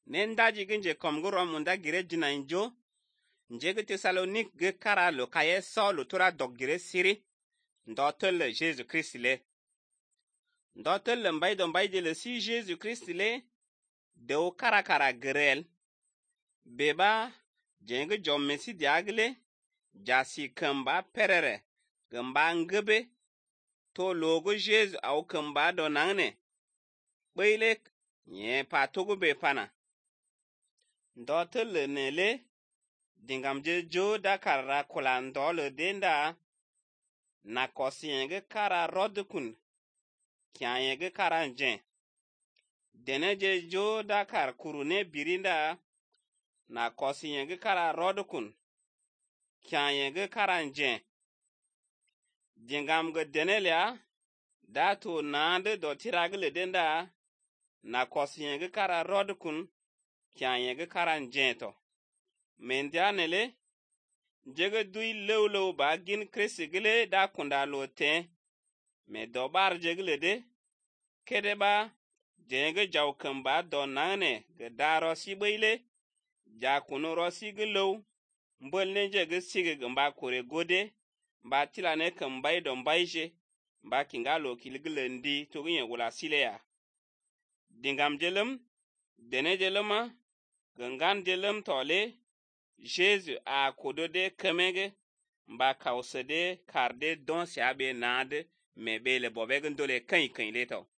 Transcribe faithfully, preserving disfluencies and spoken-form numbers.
nen daji ginje komgu rom unda gire jina injo njege Tesalonik ge kara lo kaye so lo tora dog gire siri ndotel Jésus Christ le ndotel mbay do mbay de le si Jésus Christ le de o kara kara grel beba jenge jom mesi diagle jasi kamba perere gamba ngebe to logo Jésus au kamba do nangne beile nye pa togo be pana ndotel ne le dingam je jo da kara kulando le denda na kosiyenge kara rodkun kyanyege kara nje dene je jo da kar kurune birinda na kosiyenge kara rodkun kyanyege kara nje dingam ge denelya dato nande do tiragle denda na kosiyenge kara rodkun kyanyege kara nje to mendianele jege dui lewlew ba gin Kristi gile da kunda lote me dobar jegle de kede ba jenge jaw kamba do nane ge daro si beile ja kunu rosi gelew mbol ne jege sige gamba kore gode ba tilane kambay do mbayje ba kingalo kilglendi to ginye wula sileya dingam jelem dene jelema gangan jelem tole Jésus a kodode kemege mba kausede karde don siabe nade mebe le bobegen dole kan kan leto